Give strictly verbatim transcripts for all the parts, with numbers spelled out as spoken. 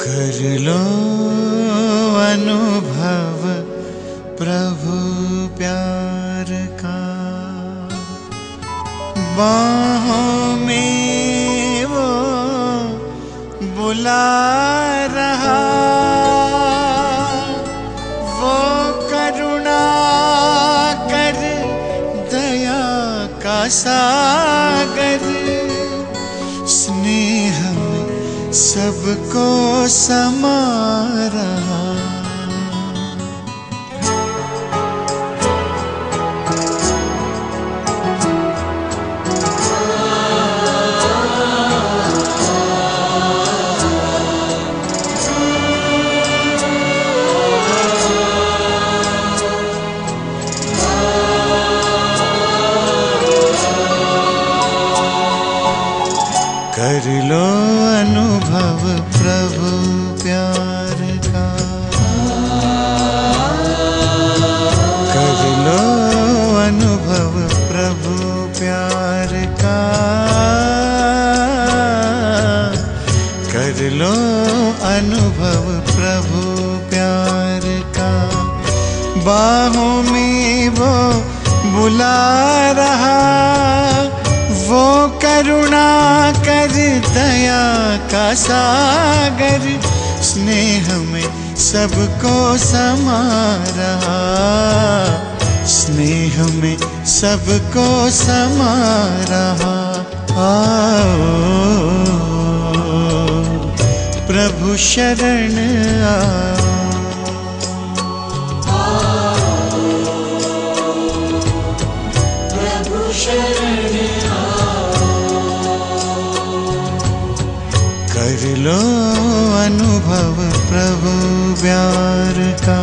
कर लो अनुभव प्रभु प्यार का, बाहों में वो बुला रहा, वो करुणा कर दया का सागर, स्नेह में सबको समा रहा। कर लो अनुभव प्रभु प्यार का, कर लो अनुभव प्रभु प्यार का, कर लो अनुभव प्रभु प्यार का, बाहों में वो बुला रहा, वो करुणा कर दया का सागर, स्नेह में सबको समा रहा, स्नेह में सबको समा रहा। आओ प्रभु शरण आओ, प्रभु शरण कर लो अनुभव प्रभु प्यार का।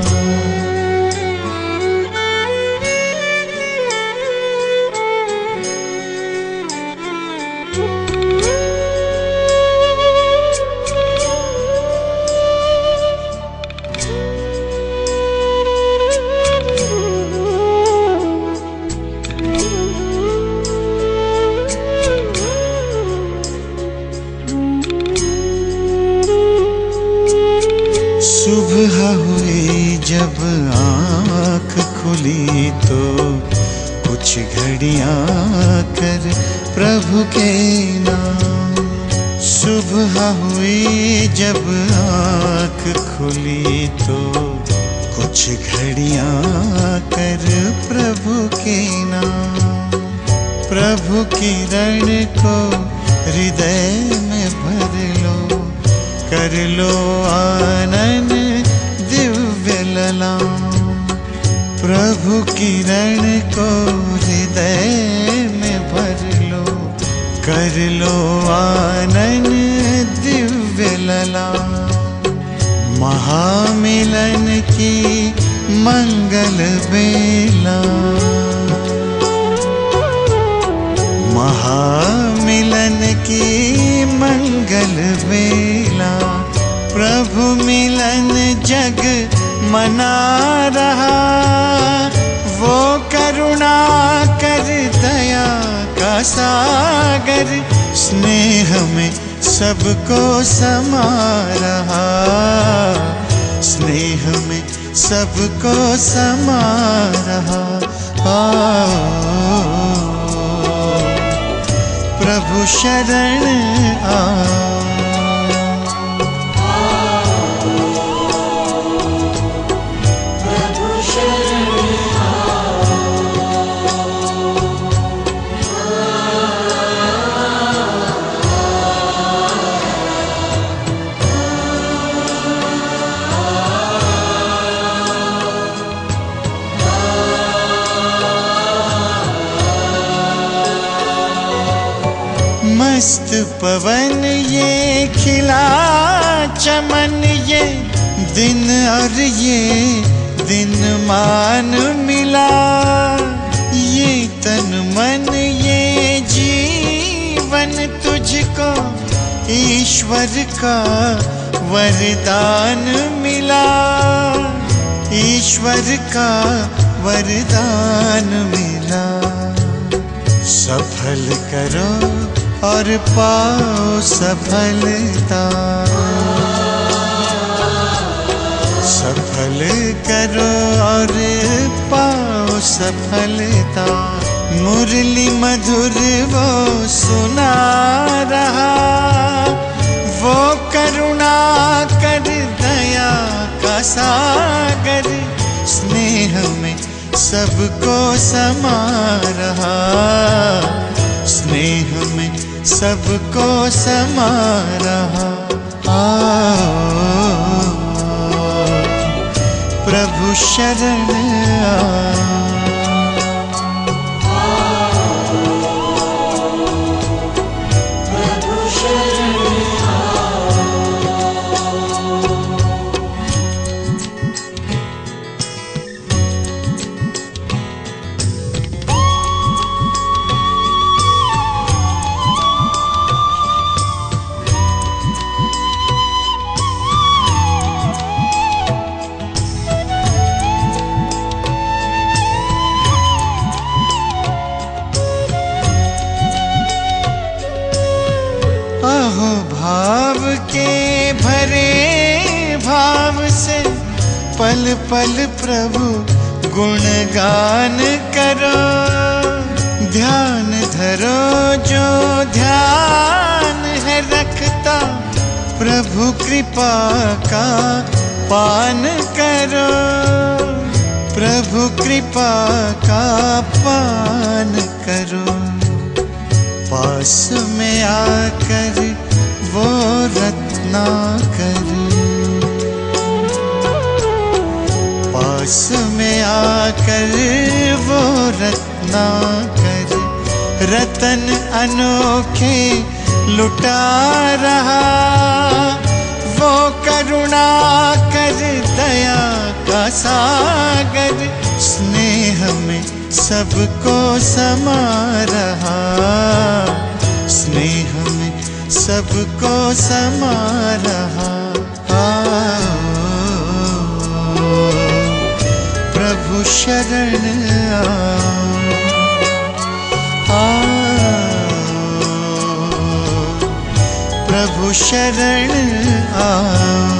सुबह हुई जब आँख खुली तो कुछ घड़ियाँ कर प्रभु के नाम, सुबह हुई जब आँख खुली तो कुछ घड़ियाँ कर प्रभु के नाम, प्रभु किरण को हृदय में भर लो, कर लो आनंद दिव्य ललाम, प्रभु किरण को हृदय में भर लो, कर लो आनंद दिव्य ललाम, महामिलन की मंगल बेला, महामिलन की मंगल बेला, प्रभु मिलन जग मना रहा, वो करुणा कर दया का सागर, स्नेह में सबको समा रहा, स्नेह में सबको समा रहा। आओ प्रभु शरण आओ, प्रभु शरण मस्त पवन ये खिला चमन, ये दिन और ये दिन मान मिला, ये तन मन ये जीवन तुझको ईश्वर का वरदान मिला, ईश्वर का वरदान मिला। सफल करो और पाओ सफलता। सफल करो और पाओ सफलता। मुरली मधुर वो सुना रहा, वो करुणा कर दया का सागर, स्नेह में सबको समा रहा, स्नेह में सबको समा रहा। आओ प्रभु शरण आओ, भाव के भरे भाव से पल पल प्रभु गुणगान करो। ध्यान धरो जो ध्यान है रखता, प्रभु कृपा का पान करो, प्रभु कृपा का पान करो। पास में आकर वो रत्नाकर, पास में आकर वो रत्नाकर, रतन अनोखे लुटा रहा, वो करुणा कर दया का सागर, स्नेह में सबको समा रहा, स्नेह में सबको समा रहा। आओ प्रभु शरण आओ, आओ प्रभु शरण आओ।